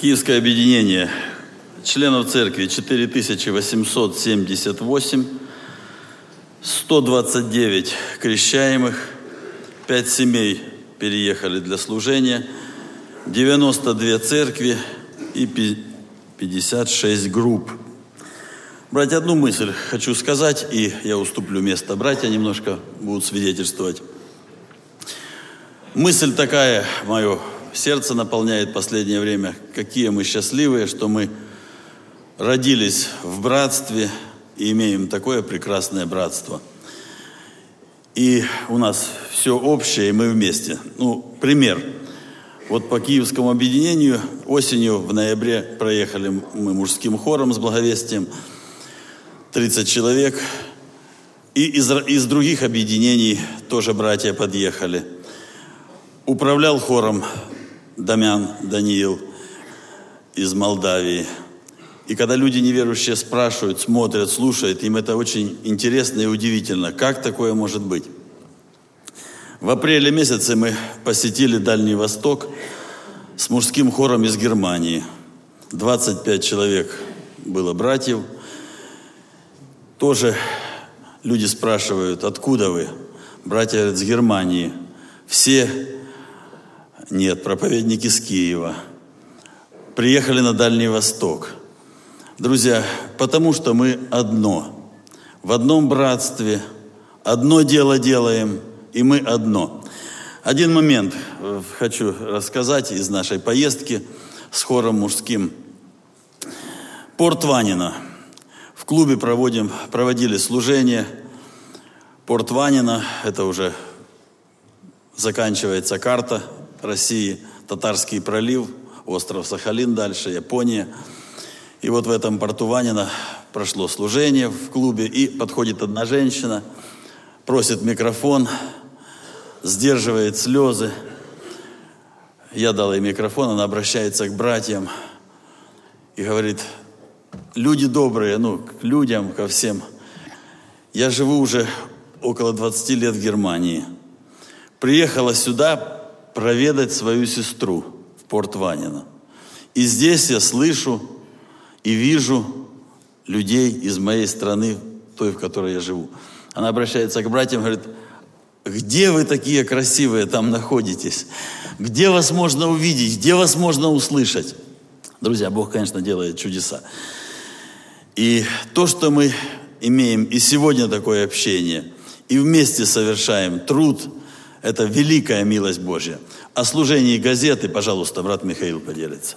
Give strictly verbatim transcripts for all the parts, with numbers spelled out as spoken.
Киевское объединение. Членов церкви четыре тысячи восемьсот семьдесят восемь, сто двадцать девять крещаемых, пять семей переехали для служения, девяносто две церкви и пятьдесят шесть групп. Братья, одну мысль хочу сказать, и я уступлю место. Братья немножко будут свидетельствовать. Мысль такая, мое сердце наполняет в последнее время, какие мы счастливые, что мы родились в братстве и имеем такое прекрасное братство. И у нас все общее, и мы вместе. Ну, пример. Вот по Киевскому объединению осенью в ноябре проехали мы мужским хором с благовестием, тридцать человек. И из, из других объединений тоже братья подъехали. Управлял хором Дамян Даниил из Молдавии. И когда люди неверующие спрашивают, смотрят, слушают, им это очень интересно и удивительно. Как такое может быть? В апреле месяце мы посетили Дальний Восток с мужским хором из Германии. двадцать пять человек было братьев. Тоже люди спрашивают, откуда вы? Братья говорят, с Германии. Все? Нет, проповедники с Киева. Приехали на Дальний Восток. Друзья, потому что мы одно. В одном братстве, одно дело делаем, и мы одно. Один момент хочу рассказать из нашей поездки с хором мужским. Порт Ванино. В клубе проводим, проводили служение. Порт Ванино, это уже заканчивается карта России, Татарский пролив, остров Сахалин дальше, Япония. И вот в этом порту Ванино прошло служение в клубе, и подходит одна женщина, просит микрофон, сдерживает слезы. Я дал ей микрофон, она обращается к братьям и говорит: люди добрые, ну, к людям, ко всем. Я живу уже около двадцати лет в Германии. Приехала сюда проведать свою сестру в порт Ванино. И здесь я слышу и вижу людей из моей страны, той, в которой я живу. Она обращается к братьям, говорит: где вы такие красивые там находитесь? Где вас можно увидеть? Где вас можно услышать? Друзья, Бог, конечно, делает чудеса. И то, что мы имеем и сегодня такое общение, и вместе совершаем труд, это великая милость Божья. О служении газеты, пожалуйста, брат Михаил поделится.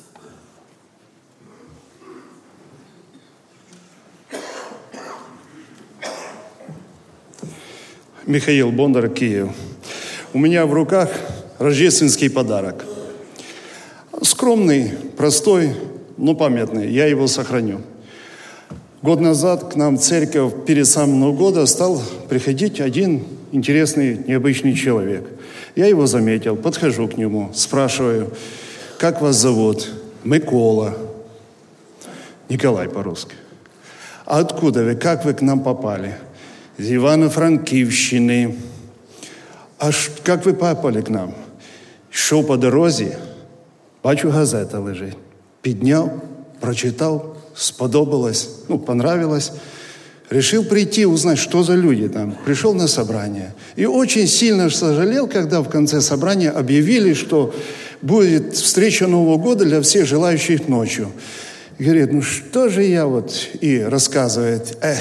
Михаил Бондар, Киев. У меня в руках рождественский подарок. Скромный, простой, но памятный. Я его сохраню. Год назад к нам в церковь перед самым Новым годом стал приходить один интересный, необычный человек. Я его заметил, подхожу к нему, спрашиваю: как вас зовут? Микола. Николай по-русски. А откуда вы? Как вы к нам попали? Из Івано-Франківщини. А як ви попали к нам? Йшов по дорозі, бачу, газета лежить. Підняв, прочитав, сподобалось, ну, понравилось. Решил прийти, узнать, что за люди там. Пришел на собрание. И очень сильно сожалел, когда в конце собрания объявили, что будет встреча Нового года для всех желающих ночью. И говорит: ну что же я вот... И рассказывает: эх,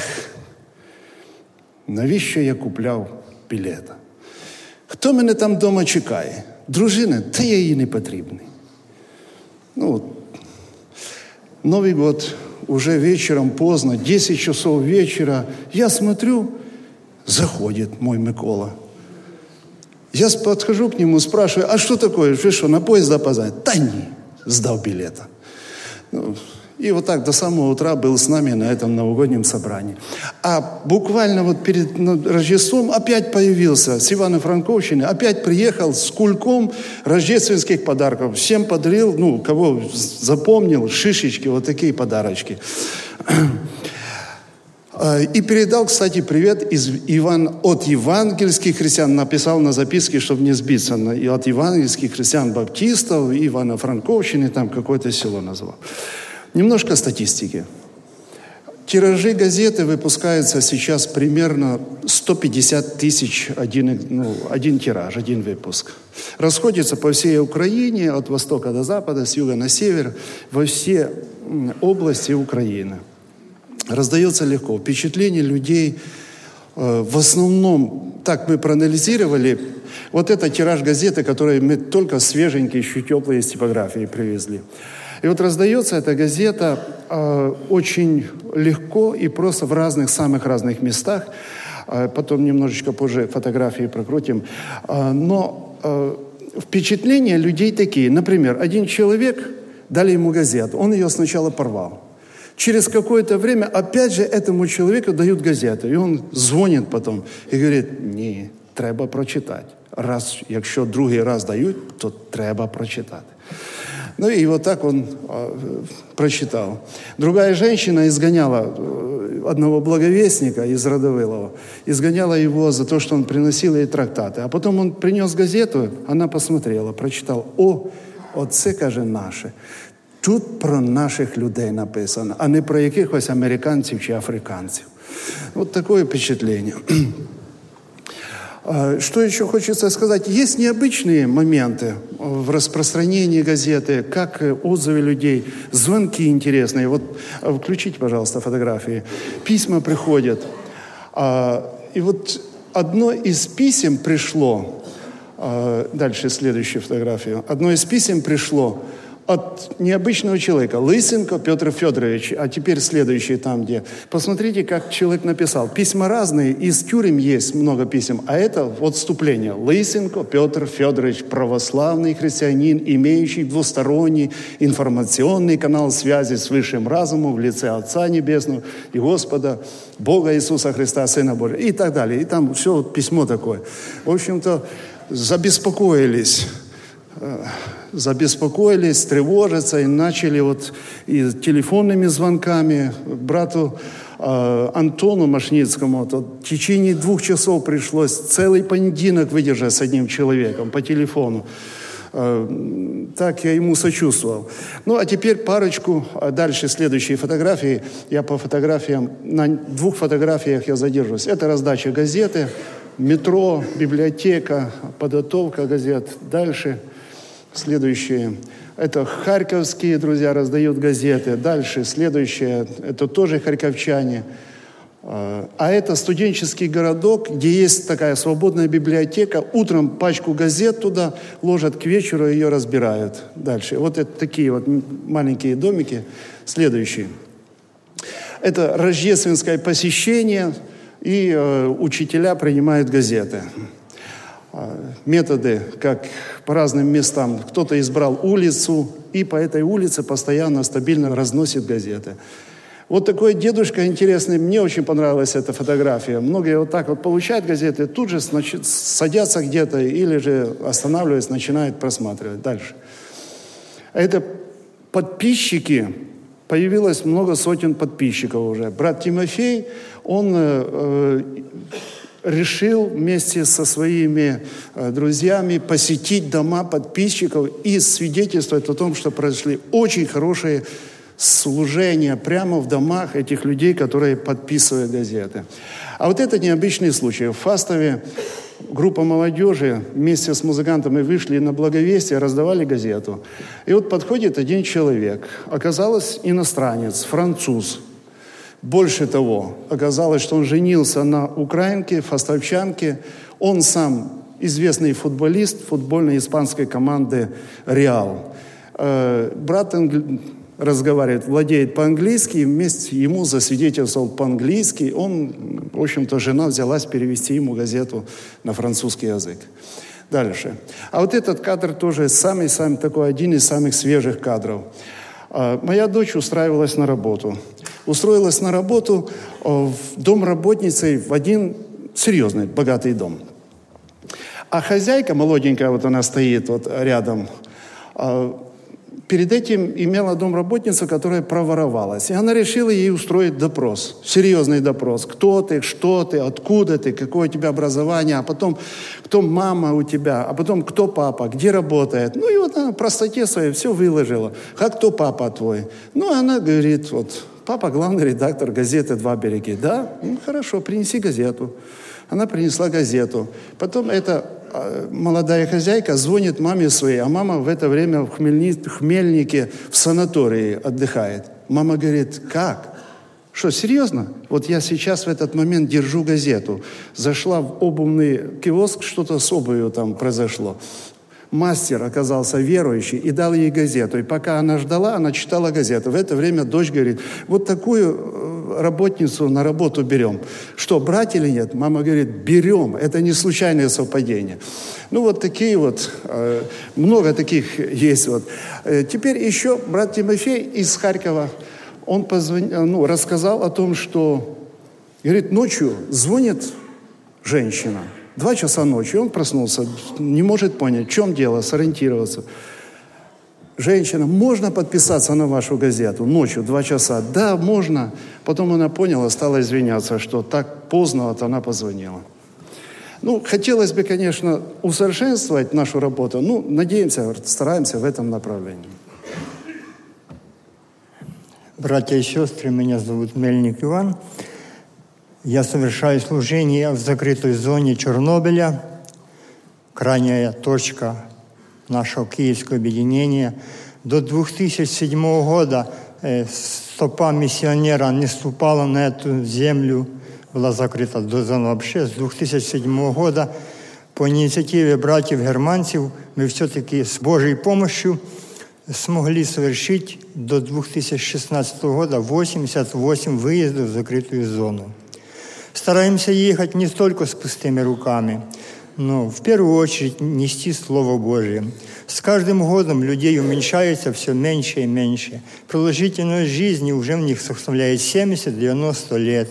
навіщо я купляв білета? Хто мене там вдома чекає? Дружина? Та я їй не потрібний. Ну, Новый год, уже вечером поздно, десять часов вечера. Я смотрю, заходит мой Микола. Я подхожу к нему, спрашиваю: а что такое? Вы что, на поезд опоздали? Да не, сдал билета. Ну, и вот так до самого утра был с нами на этом новогоднем собрании. А буквально вот перед Рождеством опять появился с Ивано-Франковщины, опять приехал с кульком рождественских подарков. Всем подарил, ну, кого запомнил, шишечки, вот такие подарочки. И передал, кстати, привет из Иван, от евангельских христиан. Написал на записке, чтобы не сбиться. И от евангельских христиан-баптистов, Ивано-Франковщины, там какое-то село назвал. Немножко статистики. Тиражи газеты выпускаются сейчас примерно сто пятьдесят тысяч один, ну, один тираж, один выпуск. Расходится по всей Украине, от востока до запада, с юга на север, во все области Украины. Раздается легко. Впечатление людей э, в основном, так мы проанализировали, вот это тираж газеты, который мы только свеженькие, еще теплые из типографии привезли. И вот раздается эта газета э, очень легко и просто в разных, самых разных местах. Э, потом немножечко позже фотографии прокрутим. Э, но э, впечатления людей такие. Например, один человек, дали ему газету, он ее сначала порвал. Через какое-то время опять же этому человеку дают газету. И он звонит потом и говорит, ні, треба прочитати. Раз, якщо другий раз дають, то треба прочитати. Ну и вот так он э, прочитал. Другая женщина изгоняла э, одного благовестника из Радовилова, изгоняла его за то, что он приносил ей трактаты. А потом он принес газету, она посмотрела, прочитала. О, оце, каже, наше. Тут про наших людей написано, а не про якихось американців чи африканців. Вот такое впечатление. Что еще хочется сказать? Есть необычные моменты в распространении газеты, как отзывы людей, звонки интересные. Вот включите, пожалуйста, фотографии. Письма приходят. И вот одно из писем пришло, дальше следующую фотографию. Одно из писем пришло от необычного человека. Лысенко Петр Федорович. А теперь следующий там, где. Посмотрите, как человек написал. Письма разные. Из тюрем есть много писем. А это вот вступление. Лысенко Петр Федорович. Православный христианин, имеющий двусторонний информационный канал связи с высшим разумом в лице Отца Небесного и Господа, Бога Иисуса Христа, Сына Божьего. И так далее. И там все вот письмо такое. В общем-то, забеспокоились. Забеспокоились, тревожатся и начали вот и телефонными звонками брату э, Антону Машницкому. То в течение двух часов пришлось целый понедельник выдержать с одним человеком по телефону. Э, так я ему сочувствовал. Ну, а теперь парочку, а дальше следующие фотографии. Я по фотографиям, на двух фотографиях я задержусь. Это раздача газеты, метро, библиотека, подготовка газет. Дальше... Следующие. Это харьковские друзья раздают газеты. Дальше следующее. Это тоже харьковчане. А это студенческий городок, где есть такая свободная библиотека. Утром пачку газет туда ложат, к вечеру ее разбирают. Дальше. Вот это такие вот маленькие домики. Следующие. Это рождественское посещение. И э, учителя принимают газеты. Методы, как по разным местам. Кто-то избрал улицу, и по этой улице постоянно, стабильно разносит газеты. Вот такой дедушка интересный. Мне очень понравилась эта фотография. Многие вот так вот получают газеты, тут же значит, садятся где-то или же останавливаются, начинают просматривать. Дальше. Это подписчики. Появилось много сотен подписчиков уже. Брат Тимофей, он... Э, решил вместе со своими э, друзьями посетить дома подписчиков и свидетельствовать о том, что произошли очень хорошие служения прямо в домах этих людей, которые подписывают газеты. А вот это необычный случай. В Фастове группа молодежи вместе с музыкантами вышли на Благовестие, раздавали газету. И вот подходит один человек. Оказалось, иностранец, француз. Больше того, оказалось, что он женился на украинке, фастовчанке. Он сам известный футболист футбольной испанской команды «Реал». Э, брат англи... разговаривает, владеет по-английски, и вместе ему засвидетельствовал по-английски. Он, в общем-то, жена взялась перевести ему газету на французский язык. Дальше. А вот этот кадр тоже самый-самый такой, один из самых свежих кадров. Э, моя дочь устраивалась на работу. Устроилась на работу в домработницей в один серьезный, богатый дом. А хозяйка, молоденькая, вот она стоит вот рядом, перед этим имела домработницу, которая проворовалась. И она решила ей устроить допрос, серьезный допрос. Кто ты, что ты, откуда ты, какое у тебя образование, а потом кто мама у тебя, а потом кто папа, где работает. Ну и вот она в простоте своей все выложила. А кто папа твой? Ну она говорит, вот, папа главный редактор газеты «Два береги». Да? Ну хорошо, принеси газету. Она принесла газету. Потом эта молодая хозяйка звонит маме своей, а мама в это время в Хмельни- Хмельнике в санатории отдыхает. Мама говорит, как? Что, серьезно? Вот я сейчас в этот момент держу газету. Зашла в обувный киоск, что-то с обувью там произошло. Мастер оказался верующий и дал ей газету. И пока она ждала, она читала газету. В это время дочь говорит, вот такую работницу на работу берем. Что, брать или нет? Мама говорит, берем. Это не случайное совпадение. Ну, вот такие вот, э, много таких есть. Вот. Э, теперь еще брат Тимофей из Харькова, он позвонил, ну, рассказал о том, что, говорит, ночью звонит женщина. Два часа ночи, он проснулся, не может понять, в чем дело, сориентироваться. Женщина, можно подписаться на вашу газету ночью, два часа? Да, можно. Потом она поняла, стала извиняться, что так поздно вот она позвонила. Ну, хотелось бы, конечно, усовершенствовать нашу работу. Ну, надеемся, стараемся в этом направлении. Братья и сестры, меня зовут Мельник Иван. Я совершаю служение в закрытой зоне Чернобыля, крайняя точка нашего киевского объединения. До две тысячи седьмого года э, стопа миссионера не ступала на эту землю, была закрыта до зоны вообще. С две тысячи седьмого года по инициативе братьев-германцев мы все-таки с Божьей помощью смогли совершить до две тысячи шестнадцатого года восемьдесят восемь выездов в закрытую зону. Стараемся ехать не только с пустыми руками, но в первую очередь нести Слово Божие. С каждым годом людей уменьшается все меньше и меньше. Продолжительность жизни уже в них составляет семьдесят-девяносто лет.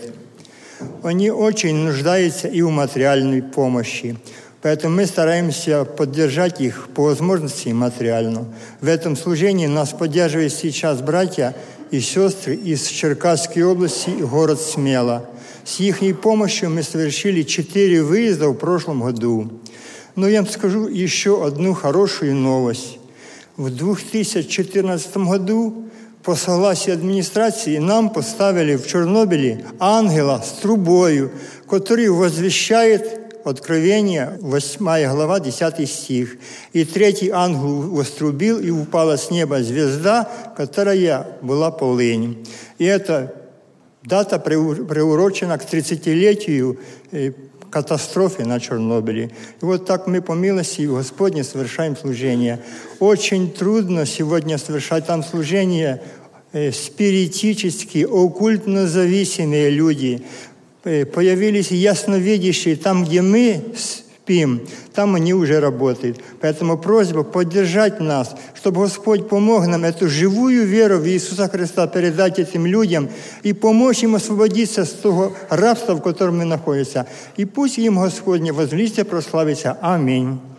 Они очень нуждаются и в материальной помощи. Поэтому мы стараемся поддержать их по возможности материально. В этом служении нас поддерживают сейчас братья и сестры из Черкасской области и город Смела. С их помощью мы совершили четыре выезда в прошлом году. Но я вам скажу еще одну хорошую новость. В две тысячи четырнадцатом году по согласию администрации нам поставили в Чернобыле ангела с трубою, который возвещает Откровение, восьмая глава, десятый стих. «И третий ангел вострубил, и упала с неба звезда, которая была полынь». И эта дата приурочена к тридцатилетию катастрофы на Чернобыле. И вот так мы по милости Господней совершаем служение. Очень трудно сегодня совершать там служение. Спиритические, оккультно зависимые люди. Появились ясновидящие там, где мы спим, там они уже работают. Поэтому просьба поддержать нас, чтобы Господь помог нам эту живую веру в Иисуса Христа передать этим людям и помочь им освободиться с того рабства, в котором мы находимся. И пусть им Господне возлистие прославится. Аминь.